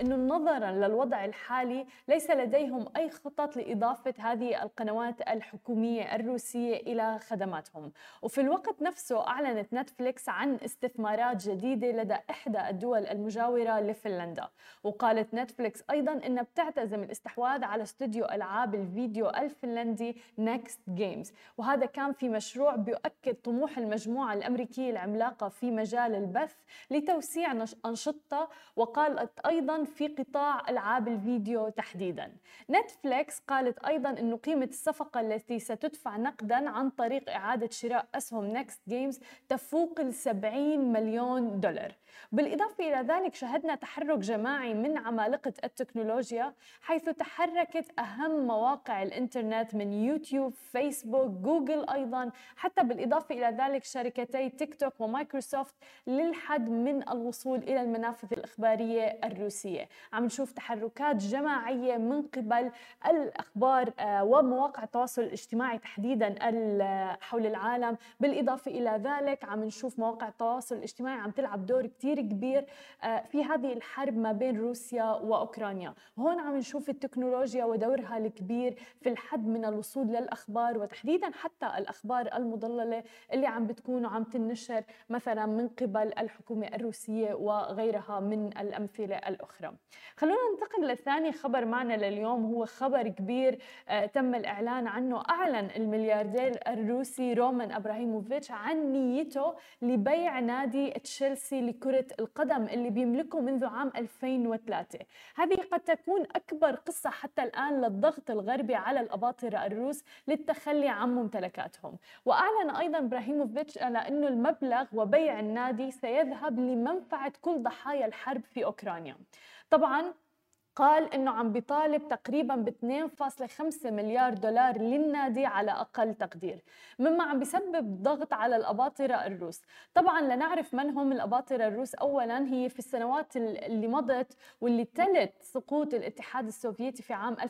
أنه نظراً للوضع الحالي ليس لديهم أي خطط لإضافة هذه القنوات الحكومية الروسية إلى خدماتهم. وفي الوقت نفسه أعلنت نتفليكس عن استثمارات جديدة لدى إحدى الدول المجاورة لفنلندا. وقالت نتفليكس أيضاً أنها بتعتزم الاستحواذ على استوديو ألعاب الفيديو الفنلندي نيكست جيمز، وهذا كان في مشروع بيؤكد طموح المجموعة الأمريكية العملاقة في مجال البث لتوسيع أنشطة، وقالت أيضاً في قطاع ألعاب الفيديو تحديداً. نتفليكس قالت أيضاً أن قيمة الصفقة التي ستدفع نقداً عن طريق إعادة شراء أسهم نيكست جيمز تفوق $70 مليون. بالإضافة إلى ذلك شهدنا تحرك جماعي من عمالقة التكنولوجيا، حيث تحركت أهم مواقع الإنترنت من يوتيوب، فيسبوك، جوجل أيضاً، حتى بالإضافة إلى ذلك شركتي تيك توك ومايكروسوفت، للحد من الوصول إلى المنافذ الإخبارية الروسية. عم نشوف تحركات جماعية من قبل الأخبار ومواقع التواصل الاجتماعي تحديداً حول العالم. بالإضافة إلى ذلك عم نشوف مواقع التواصل الاجتماعي عم تلعب دور كتير كبير في هذه الحرب ما بين روسيا وأوكرانيا. هون عم نشوف التكنولوجيا ودورها الكبير في الحد من الوصول للأخبار، وتحديدا حتى الأخبار المضللة اللي عم بتكون وعم تنشر مثلا من قبل الحكومة الروسية وغيرها من الأمثلة الأخرى. خلونا ننتقل لثاني خبر معنا لليوم، هو خبر كبير تم الإعلان عنه. أعلن الملياردير الروسي رومان أبراهيموفيتش عن نيته لبيع نادي تشيلسي لكرة القدم اللي بيملكه منذ عام 2003. هذه قد تكون أكبر قصة حتى الآن للضغط الغربي على الأباطرة الروس للتخلي عن ممتلكاتهم. وأعلن أيضا إبراهيموفيتش على أنه المبلغ وبيع النادي سيذهب لمنفعة كل ضحايا الحرب في أوكرانيا. طبعا قال إنه عم بيطالب تقريباً ب $2.5 مليار للنادي على أقل تقدير، مما عم بيسبب ضغط على الأباطرة الروس. طبعاً لنعرف من هم الأباطرة الروس، أولاً هي في السنوات اللي مضت واللي تلت سقوط الاتحاد السوفيتي في عام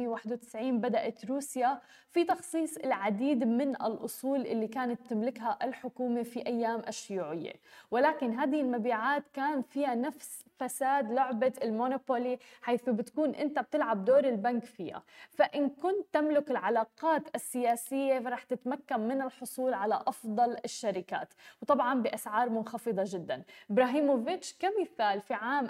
1991 بدأت روسيا في تخصيص العديد من الأصول اللي كانت تملكها الحكومة في أيام الشيوعية، ولكن هذه المبيعات كان فيها نفس فساد لعبة المونوبولي، حيث بتكون أنت بتلعب دور البنك فيها. فإن كنت تملك العلاقات السياسية فرح تتمكن من الحصول على أفضل الشركات، وطبعا بأسعار منخفضة جدا. إبراهيموفيتش كمثال في عام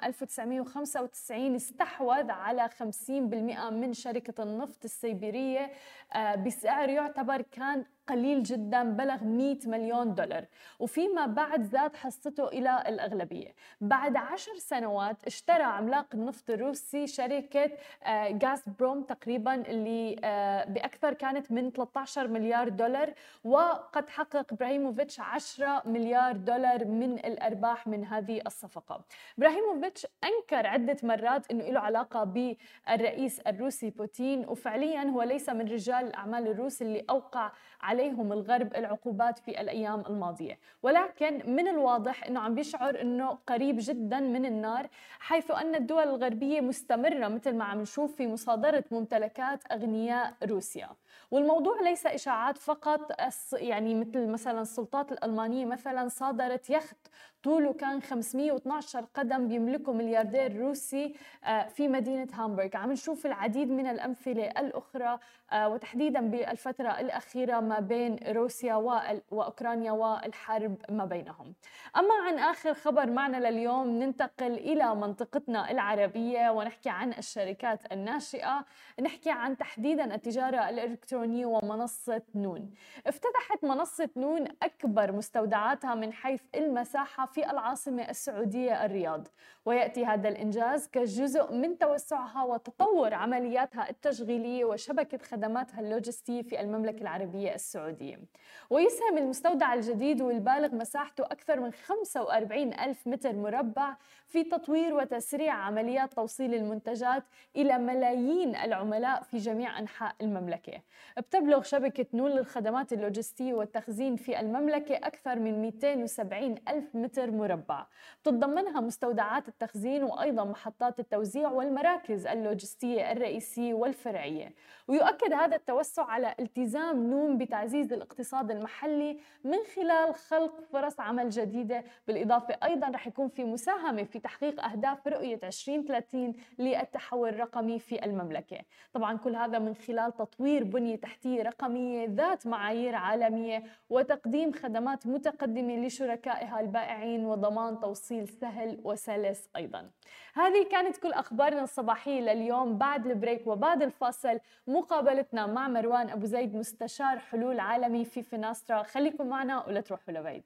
1995 استحوذ على 50% من شركة النفط السيبيرية بسعر يعتبر كان قليل جدا، بلغ $100 مليون، وفيما بعد زاد حصته إلى الأغلبية. بعد 10 سنوات اشترى عملاق النفط الروسي شركة غاز بروم تقريبا اللي بأكثر كانت من $13 مليار، وقد حقق إبراهيموفيتش $10 مليار من الأرباح من هذه الصفقة. إبراهيموفيتش أنكر عدة مرات أنه له علاقة بالرئيس الروسي بوتين، وفعليا هو ليس من رجال الأعمال الروس اللي أوقع عليهم الغرب العقوبات في الأيام الماضية، ولكن من الواضح أنه عم بيشعر أنه قريب جدا من النار، حيث أن الدول الغربية مستمرة مثل ما عم نشوف في مصادرة ممتلكات أغنياء روسيا. والموضوع ليس إشاعات فقط، يعني مثلا السلطات الألمانية مثلا صادرت يخت طوله كان 512 قدم بيملكه ملياردير روسي في مدينة هامبورغ. عم نشوف العديد من الأمثلة الأخرى وتحديدا بالفترة الأخيرة ما بين روسيا وأوكرانيا والحرب ما بينهم. أما عن آخر خبر معنا لليوم ننتقل إلى منطقتنا العربية ونحكي عن الشركات الناشئة، نحكي عن تحديدا التجارة الإلكترونية ومنصة نون. افتتحت منصة نون أكبر مستودعاتها من حيث المساحة في العاصمة السعودية الرياض، ويأتي هذا الإنجاز كجزء من توسعها وتطور عملياتها التشغيلية وشبكة خدماتها اللوجستية في المملكة العربية السعودية. ويسهم المستودع الجديد والبالغ مساحته أكثر من 45 ألف متر مربع في تطوير وتسريع عمليات توصيل المنتجات إلى ملايين العملاء في جميع أنحاء المملكة. بتبلغ شبكة نون للخدمات اللوجستية والتخزين في المملكة أكثر من 270 ألف متر مربع، بتتضمنها مستودعات التخزين وأيضا محطات التوزيع والمراكز اللوجستية الرئيسية والفرعية. ويؤكد هذا التوسع على التزام نون بتعزيز الاقتصاد المحلي من خلال خلق فرص عمل جديدة، بالإضافة أيضا رح يكون في مساهمة في تحقيق أهداف رؤية 2030 للتحول الرقمي في المملكة. طبعا كل هذا من خلال تطوير بنية تحتية رقمية ذات معايير عالمية وتقديم خدمات متقدمة لشركائها البائعين وضمان توصيل سهل وسلس أيضا. هذه كانت كل أخبارنا الصباحية لليوم. بعد البريك وبعد الفاصل مقابلتنا مع مروان أبو زيد مستشار حلول عالمي في فيناسترا. خليكم معنا ولا تروحوا لبعيد.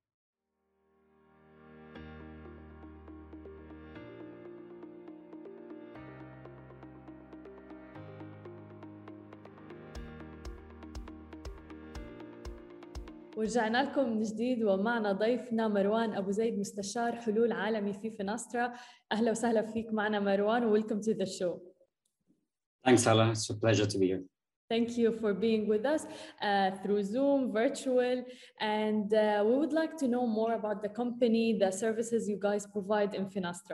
ورجعنا لكم من جديد ومعنا ضيفنا مروان أبو زيد مستشار حلول عالمي في فيناسترا. أهلا وسهلا فيك معنا مروان و welcome to the show. Thanks, Hala. It's a pleasure to be here. Thank you for being with us through Zoom, virtual, and we would like to know more about the company, the services you guys provide in Finastra.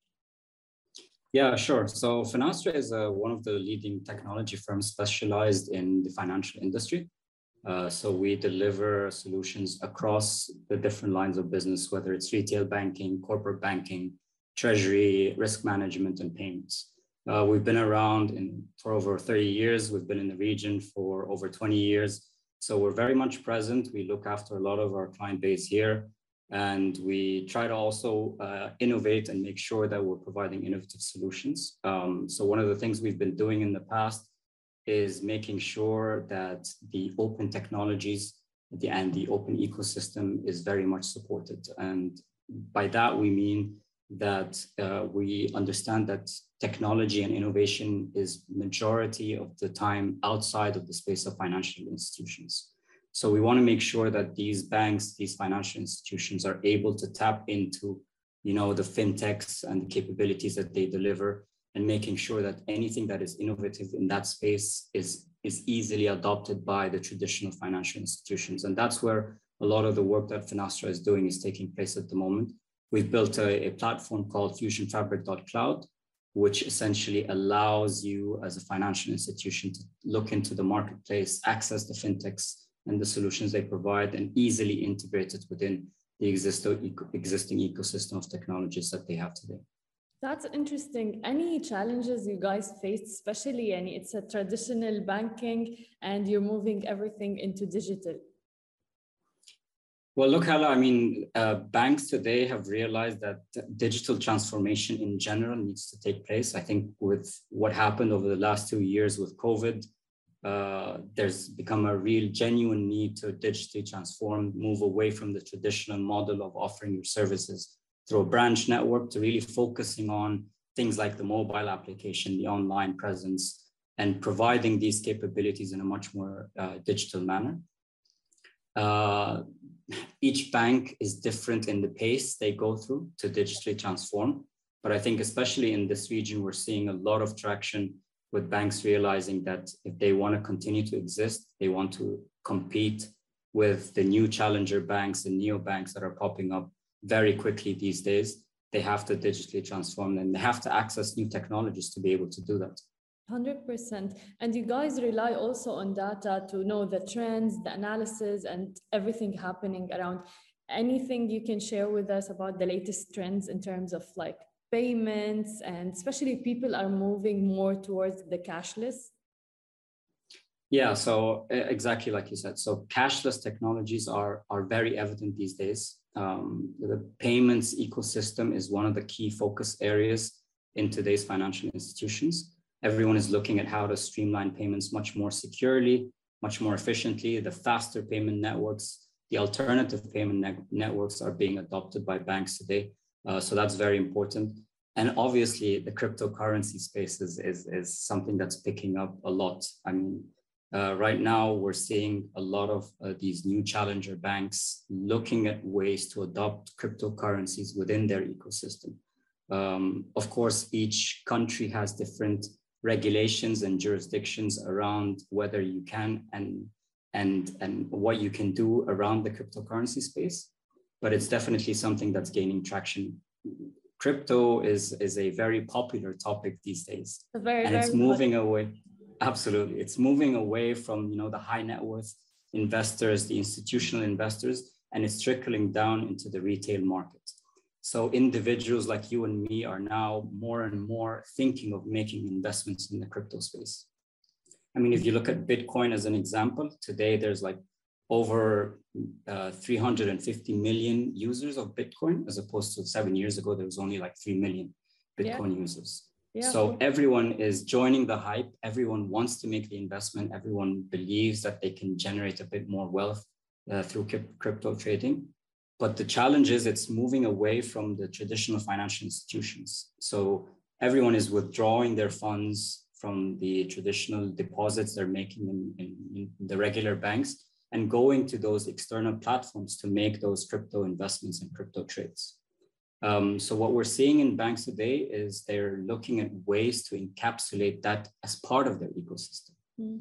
Yeah, sure. So Finastra is one of the leading technology firms specialized in the financial industry. So we deliver solutions across the different lines of business, whether it's retail banking, corporate banking, treasury, risk management, and payments. We've been around for over 30 years. We've been in the region for over 20 years. So we're very much present. We look after a lot of our client base here. And we try to also innovate and make sure that we're providing innovative solutions. So one of the things we've been doing in the past is making sure that the open technologies and the open ecosystem is very much supported. And by that, we mean that we understand that technology and innovation is majority of the time outside of the space of financial institutions. So we want to make sure that these banks, these financial institutions are able to tap into, the fintechs and the capabilities that they deliver, and making sure that anything that is innovative in that space is easily adopted by the traditional financial institutions. And that's where a lot of the work that Finastra is doing is taking place at the moment. We've built a platform called FusionFabric.cloud, which essentially allows you as a financial institution to look into the marketplace, access the fintechs and the solutions they provide, and easily integrate it within the existing ecosystem of technologies that they have today. That's interesting. Any challenges you guys faced, especially it's a traditional banking and you're moving everything into digital? Well, look, Hala, banks today have realized that digital transformation in general needs to take place. I think with what happened over the last 2 years with COVID, there's become a real genuine need to digitally transform, move away from the traditional model of offering your services through a branch network to really focusing on things like the mobile application, the online presence, and providing these capabilities in a much more digital manner. Each bank is different in the pace they go through to digitally transform. But I think especially in this region, we're seeing a lot of traction with banks realizing that if they want to continue to exist, they want to compete with the new challenger banks and neobanks that are popping up very quickly these days. They have to digitally transform and they have to access new technologies to be able to do that. 100%. And you guys rely also on data to know the trends, the analysis, and everything happening around. Anything you can share with us about the latest trends in terms of payments, and especially people are moving more towards the cashless? Yeah, so exactly like you said. So cashless technologies are very evident these days. The payments ecosystem is one of the key focus areas in today's financial institutions. Everyone is looking at how to streamline payments much more securely, much more efficiently. The faster payment networks, the alternative payment networks are being adopted by banks today. So that's very important. And obviously the cryptocurrency space is something that's picking up a lot. Right now we're seeing a lot of these new challenger banks looking at ways to adopt cryptocurrencies within their ecosystem. Of course, each country has different regulations and jurisdictions around whether you can and what you can do around the cryptocurrency space. But it's definitely something that's gaining traction. Crypto is a very popular topic these days, and it's moving away. Absolutely, it's moving away from the high net worth investors, the institutional investors, and it's trickling down into the retail market. So individuals like you and me are now more and more thinking of making investments in the crypto space. I mean, if you look at Bitcoin as an example, today there's like over 350 million users of Bitcoin, as opposed to 7 years ago, there was only like 3 million Bitcoin users. Yeah. So everyone is joining the hype. Everyone wants to make the investment. Everyone believes that they can generate a bit more wealth through crypto trading. But the challenge is it's moving away from the traditional financial institutions. So everyone is withdrawing their funds from the traditional deposits they're making in the regular banks and going to those external platforms to make those crypto investments and crypto trades. So what we're seeing in banks today is they're looking at ways to encapsulate that as part of their ecosystem.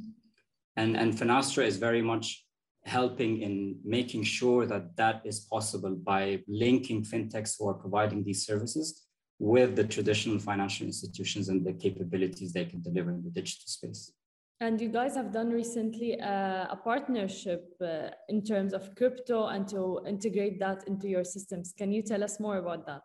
And Finastra is very much helping in making sure that that is possible by linking fintechs who are providing these services with the traditional financial institutions and the capabilities they can deliver in the digital space. And you guys have done recently a partnership in terms of crypto and to integrate that into your systems. Can you tell us more about that?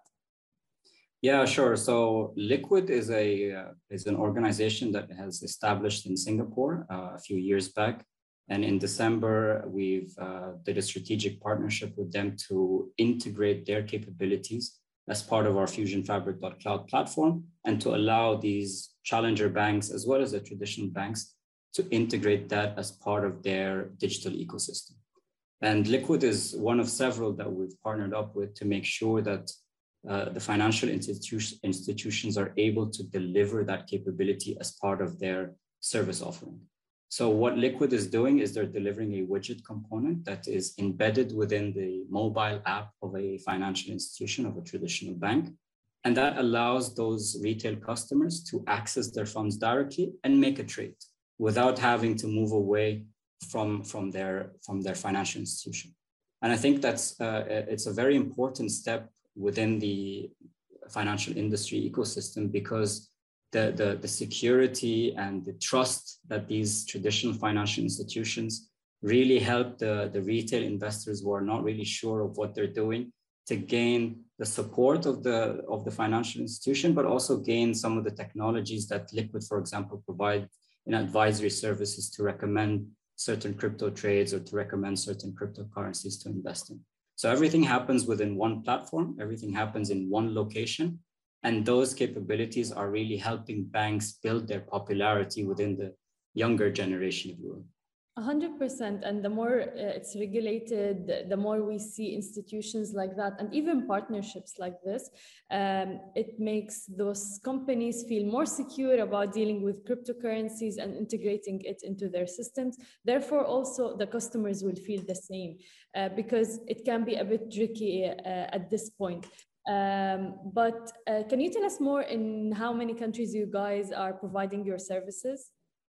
Yeah, sure. So Liquid is an organization that has established in Singapore a few years back. And in December, we've did a strategic partnership with them to integrate their capabilities as part of our FusionFabric.cloud platform and to allow these challenger banks as well as the traditional banks to integrate that as part of their digital ecosystem. And Liquid is one of several that we've partnered up with to make sure that the financial institutions are able to deliver that capability as part of their service offering. So what Liquid is doing is they're delivering a widget component that is embedded within the mobile app of a financial institution, of a traditional bank. And that allows those retail customers to access their funds directly and make a trade without having to move away from their financial institution. And I think that's it's a very important step within the financial industry ecosystem, because the security and the trust that these traditional financial institutions really help the retail investors who are not really sure of what they're doing to gain the support of the financial institution, but also gain some of the technologies that Liquid, for example, provide in advisory services to recommend certain crypto trades or to recommend certain cryptocurrencies to invest in. So everything happens within one platform, everything happens in one location, and those capabilities are really helping banks build their popularity within the younger generation, if you will. 100%. And the more it's regulated, the more we see institutions like that and even partnerships like this, it makes those companies feel more secure about dealing with cryptocurrencies and integrating it into their systems. Therefore, also the customers will feel the same because it can be a bit tricky at this point. But can you tell us more in how many countries you guys are providing your services?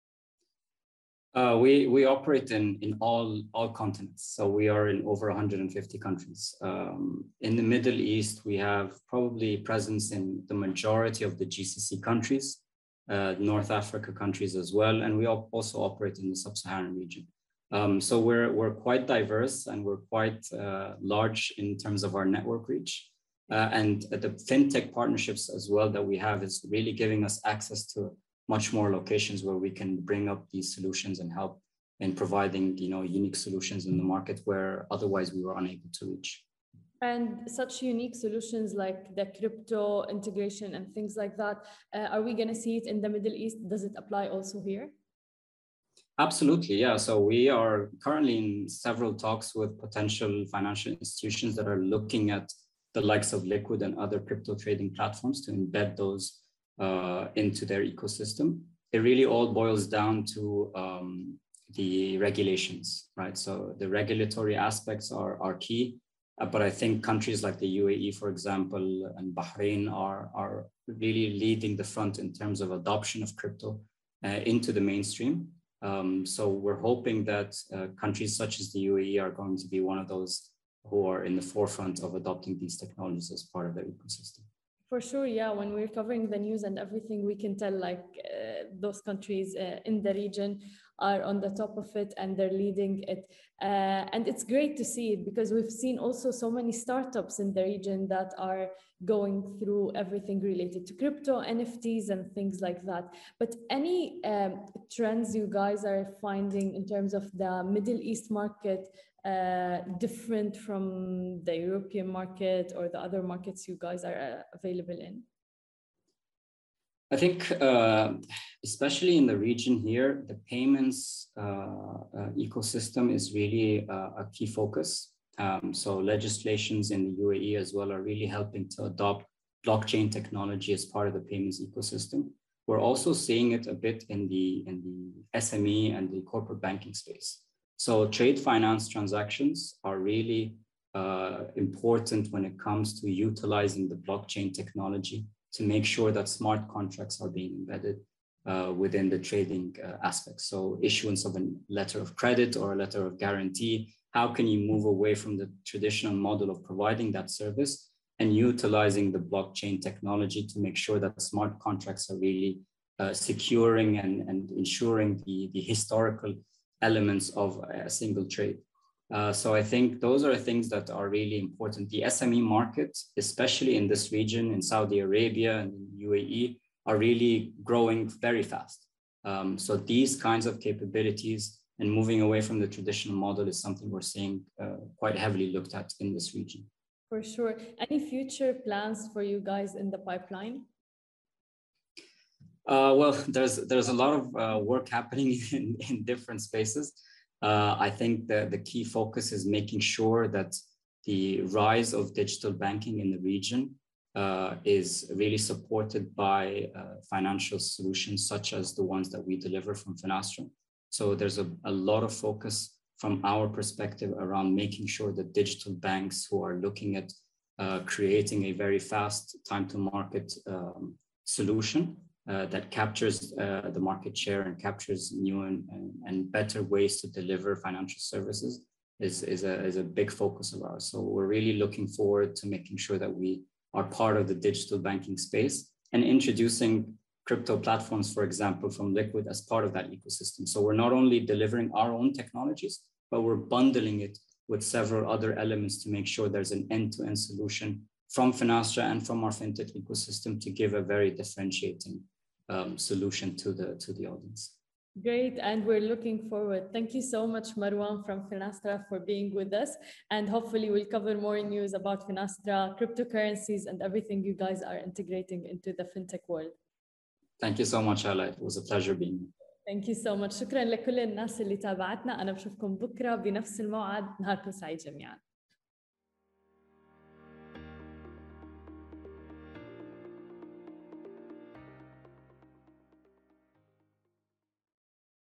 We operate in all continents. So we are in over 150 countries. In the Middle East, we have probably presence in the majority of the GCC countries, North Africa countries as well. And we also operate in the Sub-Saharan region. So we're quite diverse and we're quite large in terms of our network reach. And the fintech partnerships as well that we have is really giving us access to much more locations where we can bring up these solutions and help in providing, unique solutions in the market where otherwise we were unable to reach. And such unique solutions like the crypto integration and things like that, are we going to see it in the Middle East? Does it apply also here? Absolutely, yeah. So we are currently in several talks with potential financial institutions that are looking at the likes of Liquid and other crypto trading platforms to embed those into their ecosystem. It really all boils down to the regulations, right? So the regulatory aspects are key. But I think countries like the UAE, for example, and Bahrain are really leading the front in terms of adoption of crypto into the mainstream. So we're hoping that countries such as the UAE are going to be one of those who are in the forefront of adopting these technologies as part of their ecosystem. For sure, yeah. When we're covering the news and everything, we can tell like those countries in the region are on the top of it and they're leading it. And it's great to see it because we've seen also so many startups in the region that are going through everything related to crypto, NFTs and things like that. But any trends you guys are finding in terms of the Middle East market different from the European market or the other markets you guys are available in? I think, especially in the region here, the payments ecosystem is really a key focus. So legislations in the UAE as well are really helping to adopt blockchain technology as part of the payments ecosystem. We're also seeing it a bit in the SME and the corporate banking space. So trade finance transactions are really important when it comes to utilizing the blockchain technology to make sure that smart contracts are being embedded within the trading aspects. So issuance of a letter of credit or a letter of guarantee, how can you move away from the traditional model of providing that service and utilizing the blockchain technology to make sure that smart contracts are really securing and ensuring the historical elements of a single trade. So I think those are things that are really important. The SME market, especially in this region, in Saudi Arabia and UAE, are really growing very fast. So these kinds of capabilities and moving away from the traditional model is something we're seeing quite heavily looked at in this region. For sure. Any future plans for you guys in the pipeline? Well, there's a lot of work happening in different spaces. I think the key focus is making sure that the rise of digital banking in the region is really supported by financial solutions such as the ones that we deliver from Finastra. So there's a lot of focus from our perspective around making sure that digital banks who are looking at creating a very fast time to market solution that captures the market share and captures new and better ways to deliver financial services is a big focus of ours. So we're really looking forward to making sure that we are part of the digital banking space and introducing crypto platforms, for example, from Liquid as part of that ecosystem. So we're not only delivering our own technologies, but we're bundling it with several other elements to make sure there's an end-to-end solution from Finastra and from our fintech ecosystem to give a very differentiating solution to the audience. Great, and we're looking forward. Thank you so much, Marwan from Finastra, for being with us. And hopefully we'll cover more news about Finastra, cryptocurrencies, and everything you guys are integrating into the fintech world. Thank you so much, Ala. It was a pleasure being here. Thank you so much. شكرا لكل الناس اللي تابعتنا. أنا بشوفكم بكرة بنفس الموعد. نهاركم سعيد جميعا.